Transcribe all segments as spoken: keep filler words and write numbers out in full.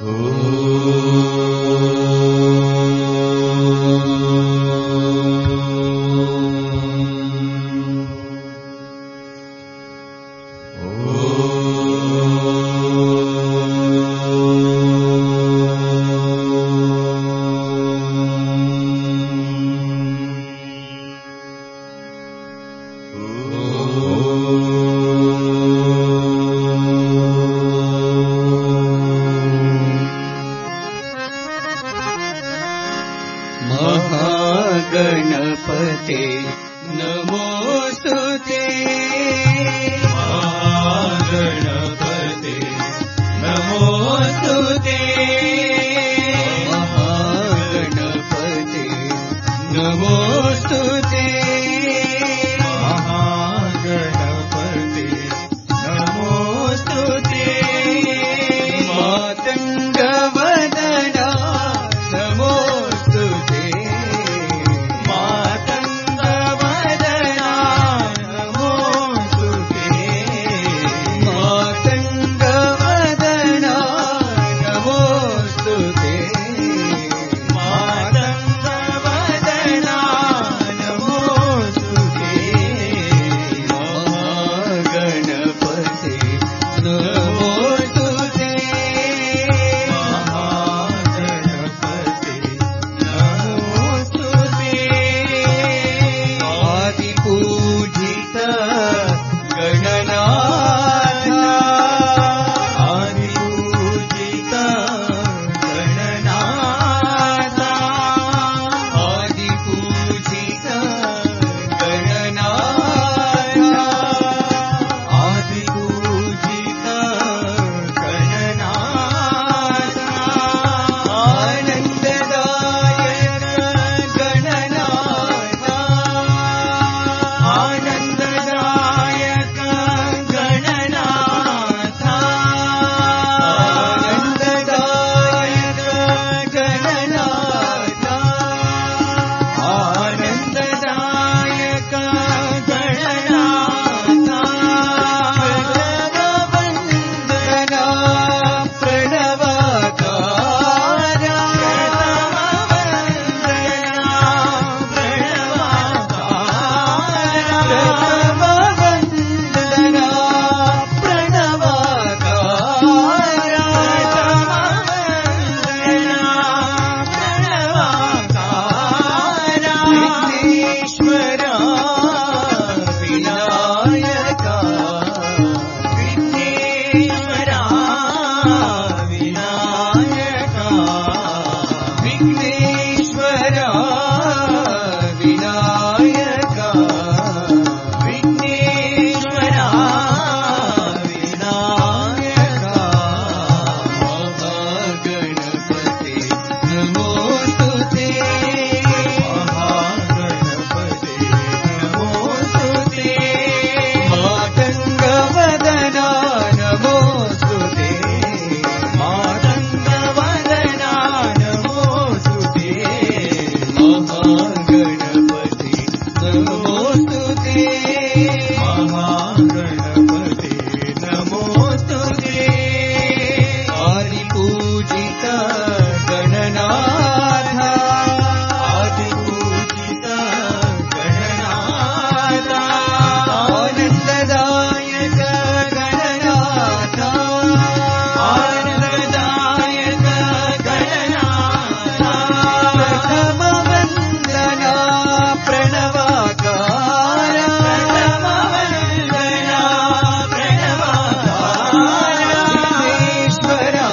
महागणपते नमोस्तुते महागणपते नमोस्तुते महागणपते नमोस्तुते महागणपते नमोस्तुते मातङ्गवदना नमोस्तुते मातङ्गवदना नमोस्तुते मातङ्गवदना नमोस्तुते मातङ्गवदना नमोस्तुते महागणपते नमोस्तुते महागणपते नमोस्तुते आदिपूजित गणनाथ आदिपूजित गणनाथ आदिपूजित गणनाथ आदिपूजित गणनाथ आनन्ददायक गणनाथ आनन्ददायक गणनाथ आनन्ददायक गणनाथ आनन्ददायक गणनाथ प्रणववन्दना प्रणवाकार प्रणववन्दना प्रणवाकार विघ्नेश्वरा विनायका विघ्नेश्वरा विनायका विघ्नेश्वरा विनायका विघ्नेश्वरा विनायका महागणपते नमोस्तुते महागणपते नमोस्तुते मातङ्गवदना नमोस्तुते मातङ्गवदना नमोस्तुते महागणपते नमोस्तुते महागणपते नमोस्तुते आदिपूजित गणनाथ आदिपूजित गणनाथ आनन्ददायक गणनाथ आनन्ददायक गणनाथ प्रथमवन्दना प्रणवाकार प्रथमवन्दना प्रणवाकार विघ्नेश्वरा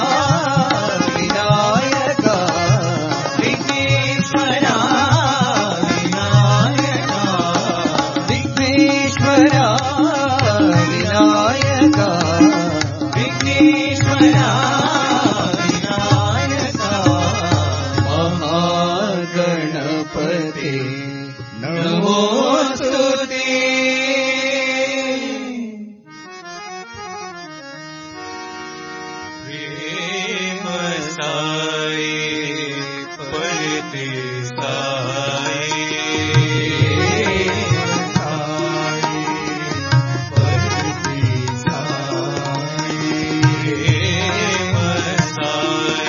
विनायका विघ्नेश्वरा विनायका विघ्नेश्वरा विनायका विघ्नेश्वरा विनायका महागणपते नमोस्तुते प्रेम साई परते साई साई परते साई प्रेम साई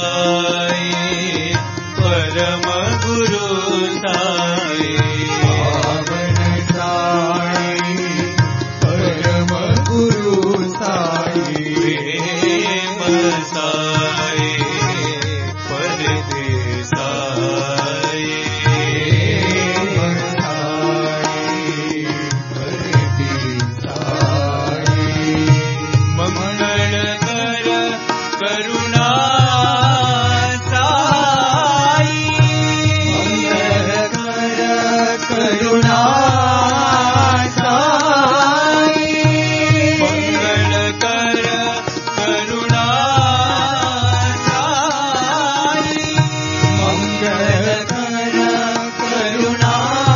साई परम गुरु साई पावन साई परम गुरु साई प्रेम साई परदेस साई मंगल कर करुणा साई मंगल कर करुणा साई मंगल कर करुणा साई मंगल कर करुणा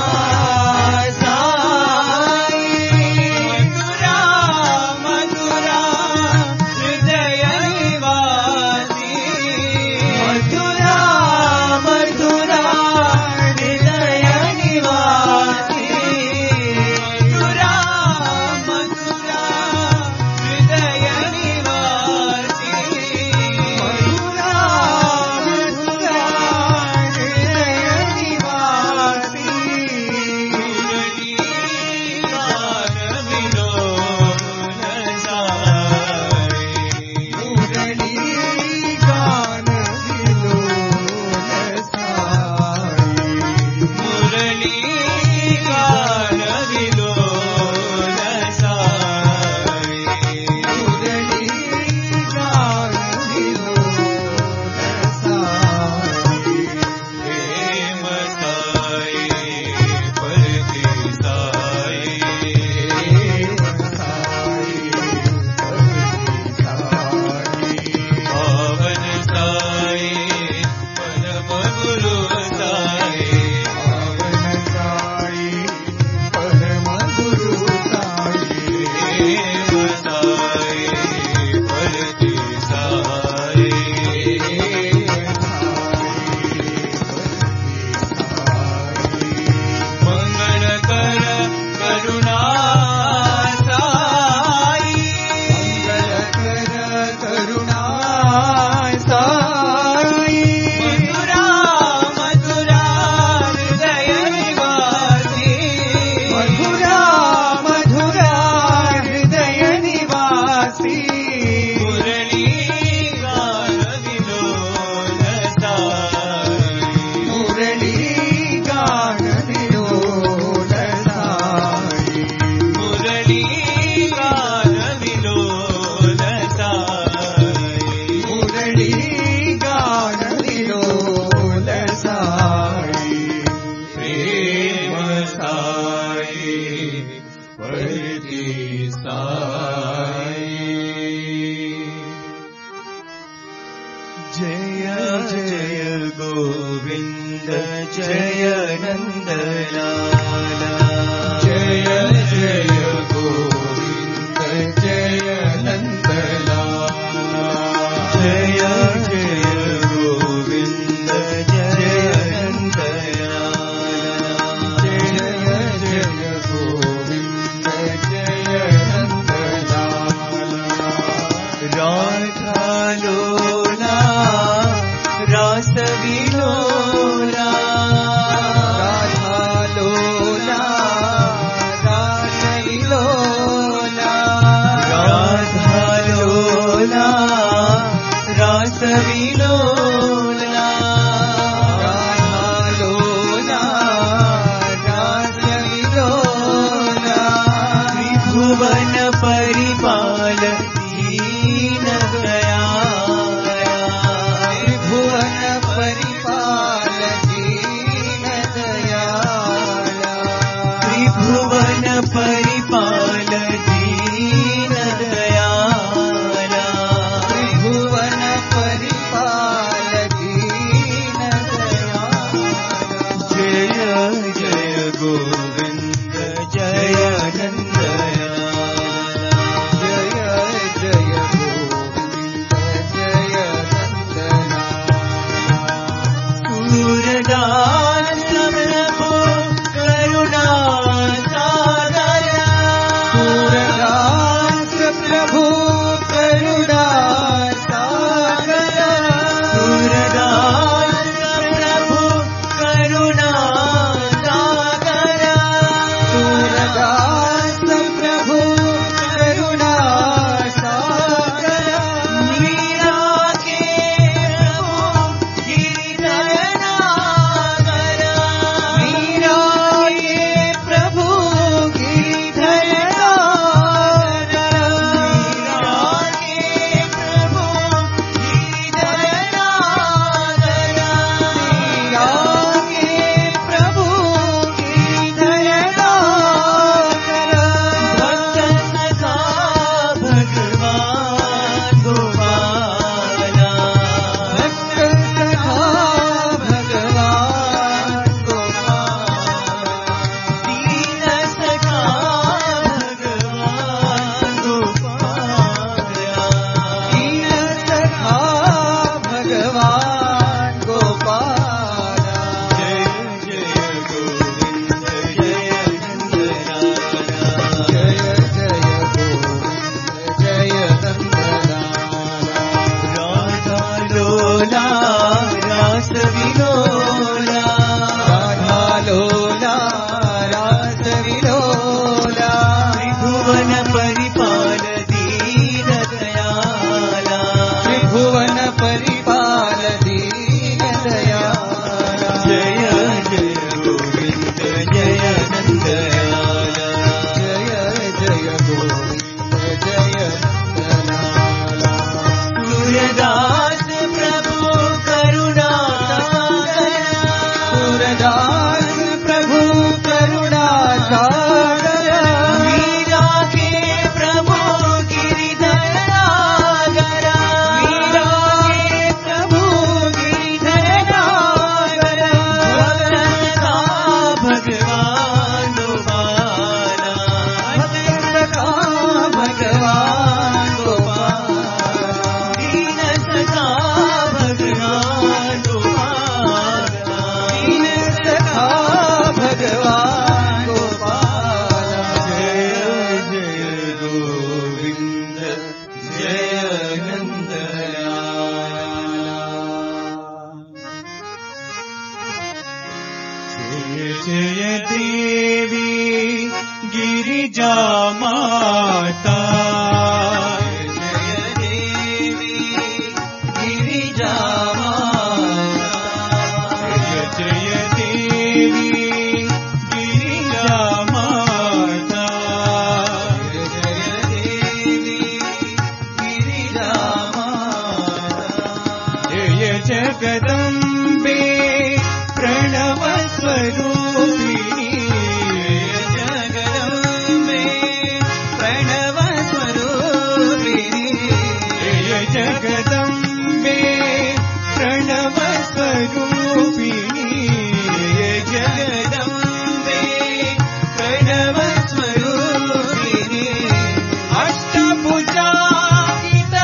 साई मधुरा मधुरा हृदय निवासी मधुरा मधुरा हृदय निवासी मधुरा मधुरा हृदय निवासी मधुरा मधुरा हृदय निवासी मुरली गान विलोल साई मुरली गान विलोल साई मुरली गान विलोल साई मुरली गान विलोल साई प्रेम साई परदेस साई पावन साई परम गुरु साई प्रेम साई परदेस साई मंगल कर करुणा साई मधुरा मधुरा हृदय निवासी मुरली गान विलोल साई मुरली गान विलोल साई प्रेम साई परदेस साई जय जय गोविंद जय नंदलाला जय जय गोविंद जय नंदलाला जय जय गोविंद जय नंदलाला जय जय गोविंद जय नंदलाला राधा लोला रास विलोला राधा लोला रास विलोला राधा लोला रास विलोला राधा लोला रास विलोला त्रिभुवन परिपाल दीन दयाला त्रिभुवन परिपाल दीन दयाला त्रिभुवन परिपाल दीन दयाला त्रिभुवन परिपाल दीन दयाला जय जय गोविंद जय नंदलाला जय जय गोविंद जय नंदलाला सूरदास प्रभु करुणा सागर सूरदास प्रभु करुणा सागर जय देवी गिरिजा माता जय देवी गिरिजा माता जय देवी गिरिजा माता जय देवी गिरिजा माता जय जगदम्बे प्रणव स्वरूपिणी जगदम्बे प्रणव स्वरूपिणी जय जगदम्बे प्रणव स्वरूपिणी जगदम्बे प्रणव स्वरूपिणी अष्टभुजा गीता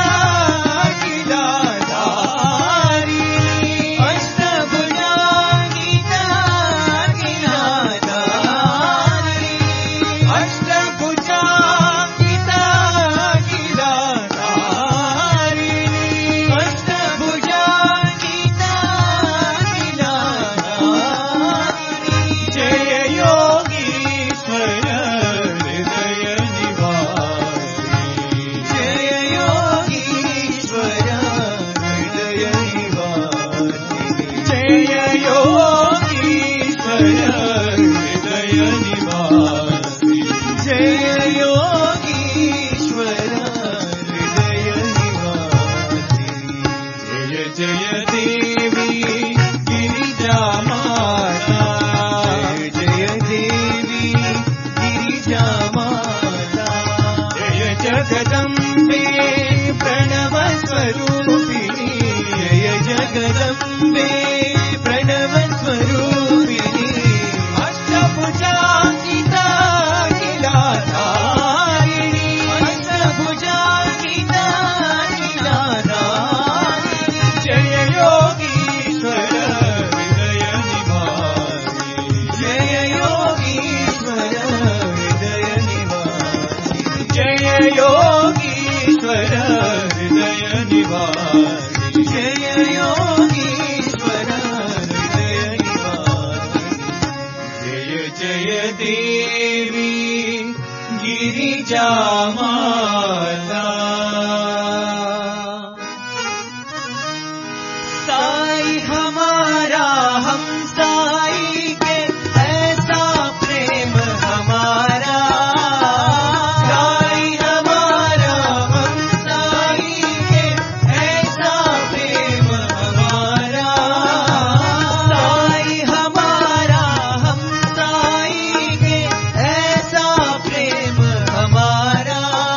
गिलाधारिणी अष्टभुजा गीता गिलाधारिणी अष्टभुजा गीता गिलाधारिणी अष्टभुजा गीता गिलाधारिणी जय योगीश्वर हृदय निवासिनी जय योगीश्वर हृदय निवासिनी जय योगीश्वर हृदय निवासिनी जय योगीश्वर हृदय निवासिनी जय जय देवी गिरिजा माता जय देवी गिरिजा माता जय जगदम्बे प्रणव स्वरूपिणी जय जगदम्बे प्रणव स्वरूपिणी अष्टभुजा गीता गिलाधारिणी अष्टभुजा गीता गिलाधारिणी जय योगीश्वर हृदय निवासिनी जय योगीश्वर हृदय निवासिनी जय योगीश्वर हृदय निवासिनी जय योगीश्वर हृदय निवासिनी जय जय देवी गिरिजा माता साई हमारा हम साई के ऐसा प्रेम हमारा साई हमारा हम साई के ऐसा प्रेम हमारा साई हमारा हम साई के ऐसा प्रेम हमारा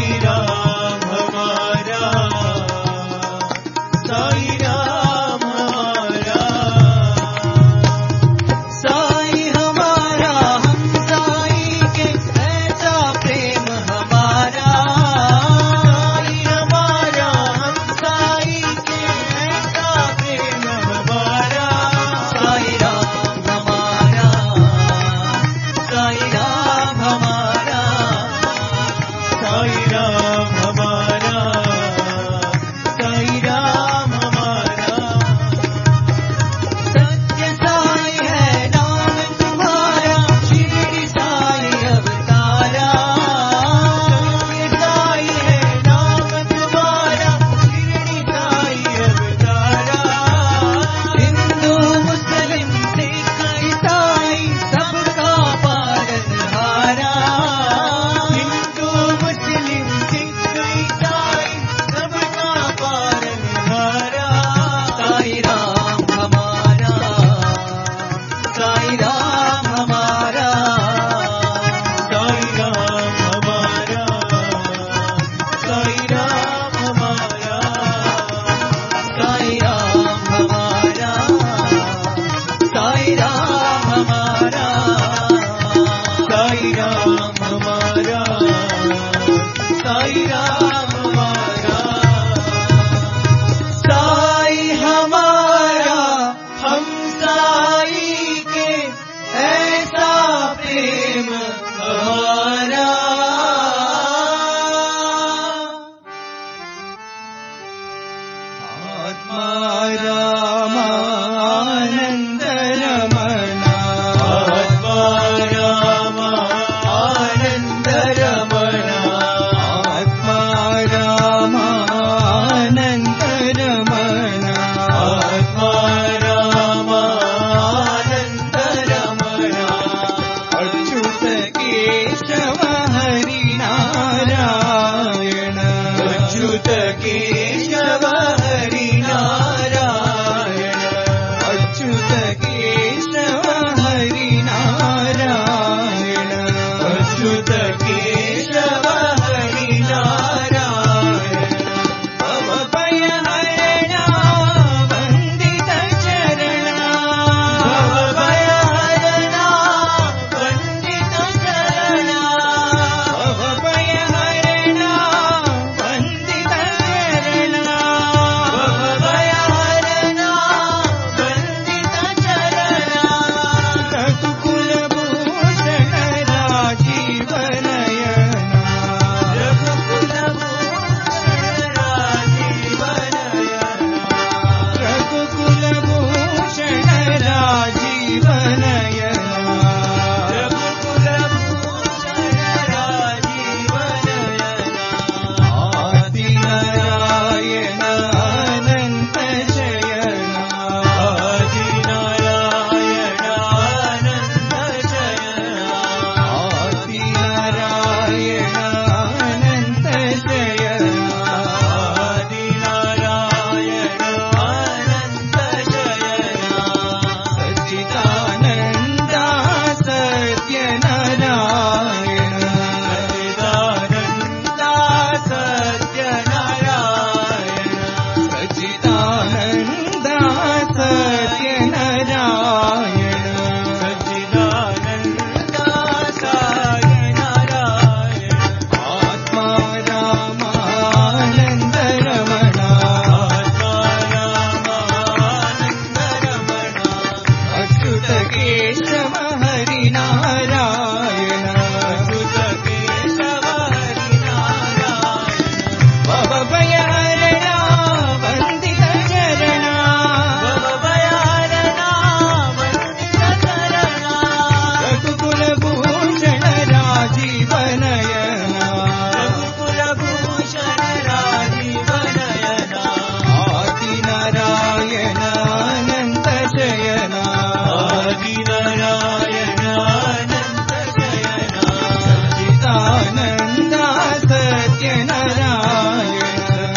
सच्चिदानन्दा सत्यनारायण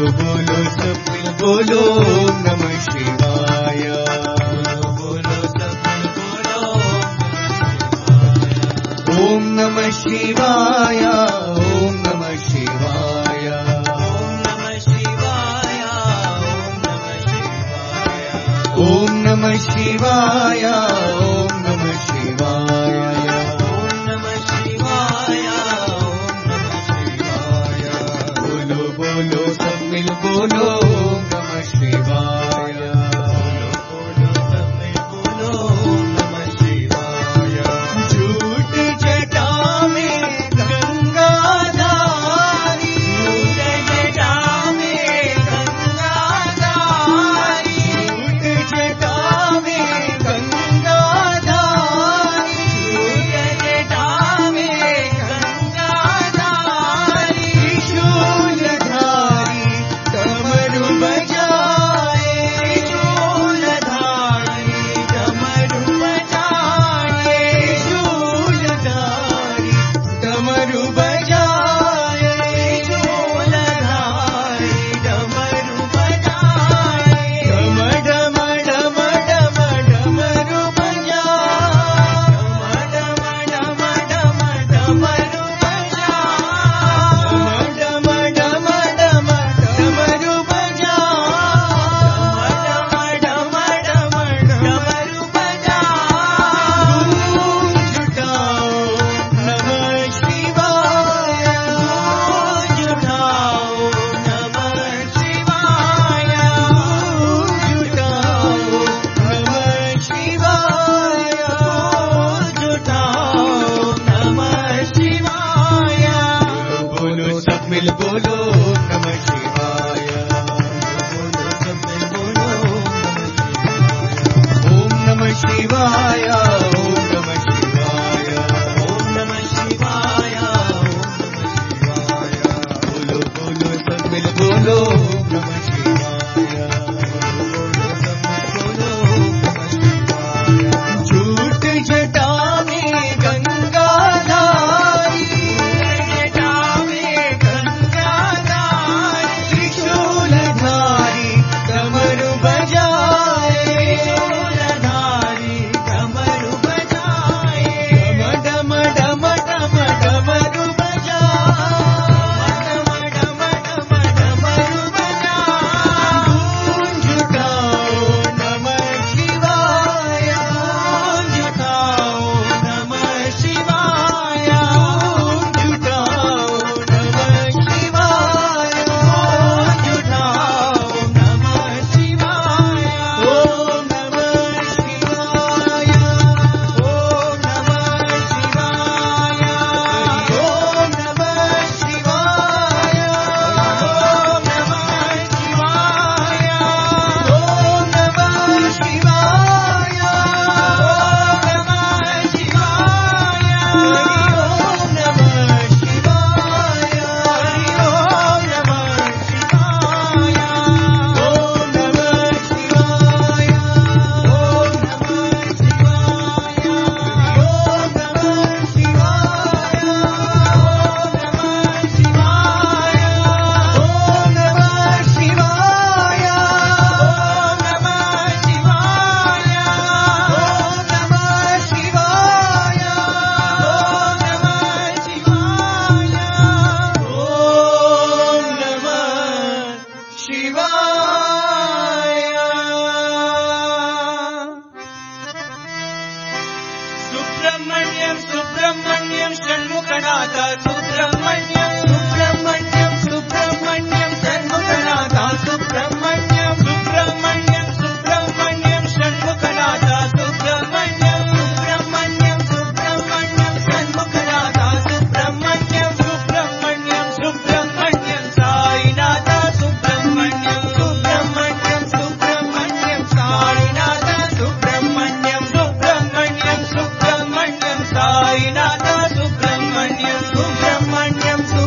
बोलो सब मिल बोलो नमः शिवाय। बोलो सब मिल बोलो ओम नमः शिवाय, ओम नमः शिवाय, ओम नमः शिवाय, ओम ओम नमः शिवाय, नमः शिवाय, ओम नमः शिवाय, ओम नमः शिवाय, ओम नमः शिवाय। बोलो बोलो सब मिल बोलो नमः शिवाय। बोलो सब मिल बोलो नमः शिवाय। झूठ जटा में गंगाधारी, झूठ जटा में गंगाधारी, झूठ जटा में गंगाधारी, झूठ जटा में गंगाधारी, त्रिशूलधारी डमरू बजाए, त्रिशूलधारी डमरू बजाए, त्रिशूलधारी डमरू बजाए, त्रिशूलधारी डमरू बजाए, डम डम डम डम डमरू बजाए, डम डम डम डमरू बजाए, डम डम डम डमरू बजाए, डम डम डमरू बजाए। जुटाओ नमः शिवाय, जुटाओ नमः शिवाय, जुटाओ नमः शिवाय, जुटाओ नमः शिवाय। बोलो सब मिल बोलो नमः शिवाय। बोलो सब मिल बोलो ओम नमः शिवाय, ओम नमः शिवाय, ओम नमः शिवाय, ओम नमः शिवाय। बोलो बोलो सब मिल बोलो नमः शिवाय। झूठ जटा में गंगाधारी, जटा में गंगाधारी, त्रिशूलधारी डमरू बजाए, त्रिशूलधारी डमरू बजाए, डम डम डम डमरू बजाए, डम डम डमरू बजाए। जुटाओ नमः शिवाय, जुटाओ नमः शिवाय, जुटाओ नमः शिवाय, जुटाओ नमः शिवाय। ओम नमः शिवाय, ओम नमः शिवाय, ओम नमः शिवाय, ओम नमः शिवाय, ओम नमः शिवाय, ओम नमः शिवाय, ओम नमः शिवाय, ओम नमः शिवाय, ओम नमः शिवाय, ओम नमः शिवाय, ओम नमः शिवाय, ओम नमः शिवाय, ओम नमः शिवाय, ओम नमः शिवाय, ओम नमः शिवाय, ओम नमः शिवाय, ओम नमः शिवाय। सुब्रह्मण्यं सुब्रह्मण्यं षण्मुखनाथ सुब्रह्मण्यं सुब्रह्मण्यं सुब्रह्मण्यं षण्मुखनाथ सुब्रह्मण्यं सुब्रह्मण्यं सुब्रह्मण्यं षण्मुखनाथ सुब्रह्मण्यं सुब्रह्मण्यं सुब्रह्मण्यं षण्मुखनाथ सुब्रह्मण्यं सुब्रह्मण्यं सुब्रह्मण्यं साईनाथ सुब्रह्मण्यं सुब्रह्मण्यं सुब्रह्मण्यं साईनाथ सुब्रह्मण्यं सुब्रह्मण्यं सुब्रह्मण्यं साईनाथ सुब्रह्मण्यं सुब्रह्मण्यं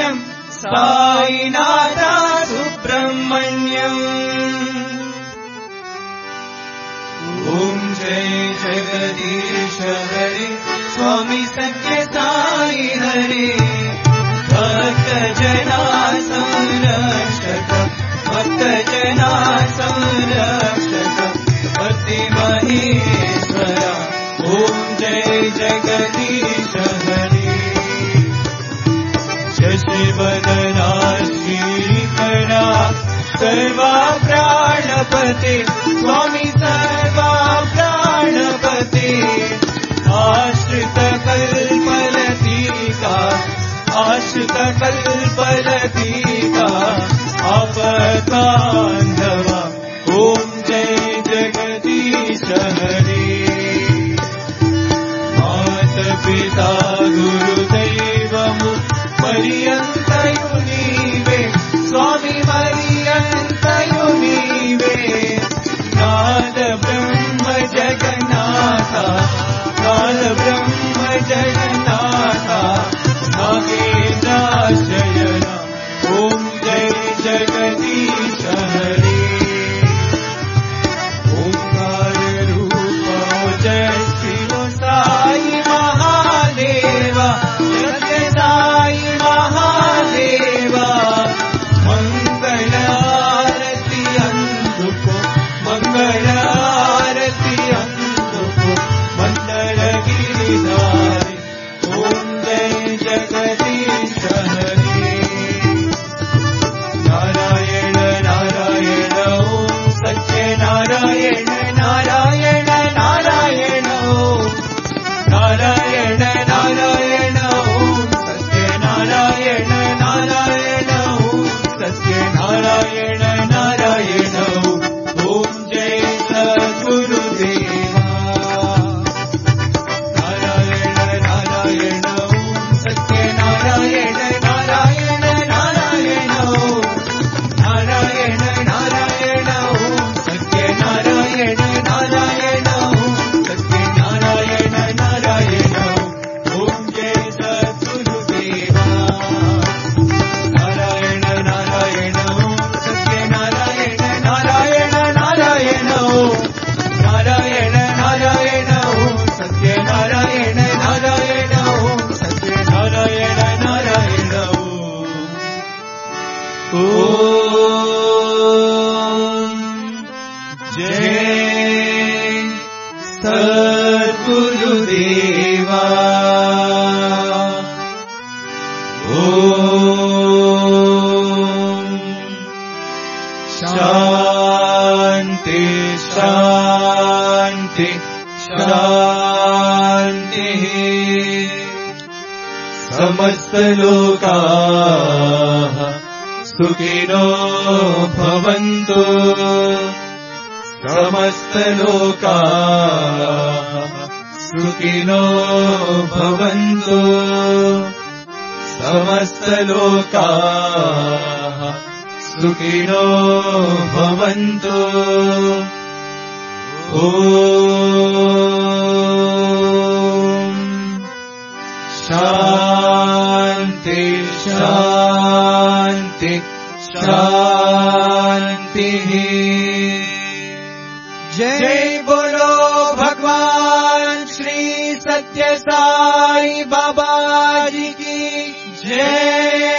सुब्रह्मण्यम् साईनाथ सुब्रह्मण्यम्। ओम जय जगदीश हरे स्वामी सत्य साई हरे भक्त जना संरक्षक भक्त जना संरक्षक पति महेश्वर। ओम जय जगदीश हरे शशिवदना श्रीकरा सर्वा प्राणपते स्वामी सर्वा प्राणपते आश्रित कल्पलतिका आश्रित कल्पलतिका आपतांधवा। ओम जय जगदीश हरे मात पिता गुरुदैवमु पर्यन्तयु नीवे स्वामी पर्यन्तयु नीवे नाद ब्रह्म जगन्नाथ नाद ब्रह्म जगन्नाथ नागेन्द्राशयन। ओम जय जगदीश हरे ओंकार रूप जय शिव साई महादेवा जय साई महादेवा। मंगल आरती अंधुको मंगल आरती अंधुको मंगल गिरिधारी। ओम जय जगदीश हरे नारायण नारायण ओम सत्य नारायण नारायण नारायण ओम नारायण नारायण ओम सत्य नारायण नारायण ओम सत्य नारायण नारायण ओम। ओम जय सद्गुरुदेवा नारायण नारायण ओम सत्य नारायण नारायण नारायण ओम नारायण नारायण ओम सत्य नारायण नारायण ओम सत्य नारायण नारायण ओम। जय सद्गुरुदेवा नारायण नारायण ओम सत्य नारायण नारायण नारायण ओम नारायण नारायण ओम सत्य नारायण नारायण ओम सत्य नारायण नारायण ओम। जय सद्गुरुदेवा। ओम शांति शांति शांति। समस्त लोकाः सुखिनो भवन्तु समस्त लोकाः सुखिनो भवन्तु समस्त लोकाः सुखिनो भवन्तु। ओम शांति शांति शांति। जय बोलो भगवान श्री सत्य साई बाबा जी की जय।